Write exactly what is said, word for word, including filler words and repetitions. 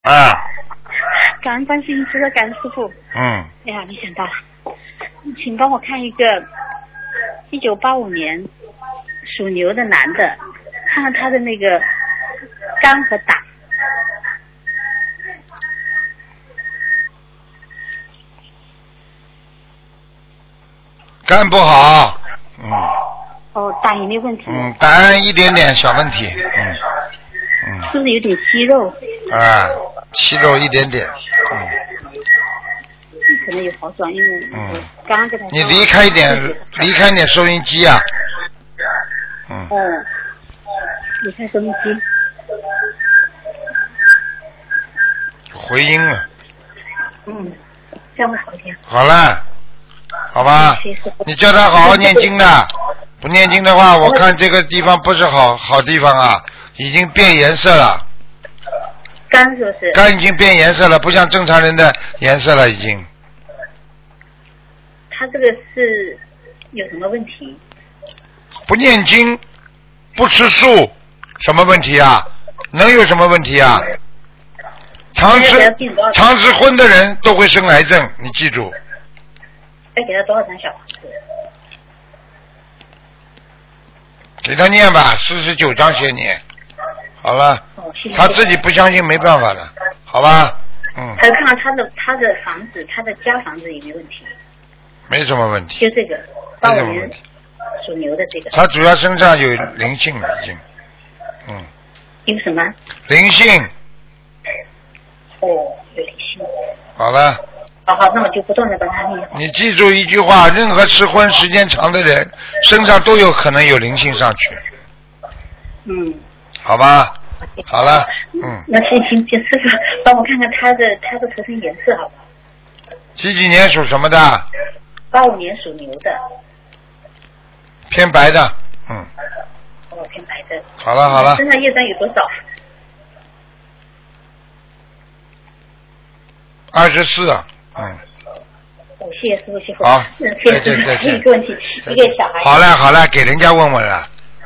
啊。 感恩观世音菩萨，感恩师父。 嗯。 哎呀，没想到，请帮我看一个一九八五年属牛的男的，看看他的那个肝和胆。 肝不好，嗯。 哦，胆也没问题。 嗯，胆一点点小问题，嗯嗯。 是不是有点息肉？ 啊，息肉一点点，嗯。 可能有好转，因为嗯， 刚刚给他。 你离开一点，离开点收音机啊。嗯。 哦，离开收音机。 回音了。 嗯，这样会好一点。 好了。好吧，你叫他好好念经的，不念经的话，我看这个地方不是好好地方啊，已经变颜色了。 肝是不是？ 肝已经变颜色了，不像正常人的颜色了，已经。 他这个是有什么问题？ 不念经，不吃素，什么问题啊？能有什么问题啊？常吃常吃荤的人都会生癌症，你记住。 要给他多少张小房子？ 给他念吧，四十九章先念。好了。 哦，谢谢。 他自己不相信，没办法的，好吧？嗯。 还有看看他的他的房子，他的家房子有没有问题？ 没什么问题。 就这个， 没什么问题。 属牛的这个。 他主要身上有灵性了，已经。嗯。 有什么？ 灵性。 哦，有灵性。 好了。 好好，那我就不断的帮他念。 你记住一句话，任何吃荤时间长的人身上都有可能有灵性上去。 嗯。 好吧。好了。嗯。 那行行，请师傅帮我看看他的他的头身颜色好不好？ 几几年属什么的？ 八五年属牛的。 偏白的，嗯。 哦，偏白的。 好了好了。 身上业障有多少？ 二十四。嗯， 哦，谢谢师傅，谢谢。 好， 谢谢师傅。还有一个问题，一个小孩。 好了好了，给人家问问了。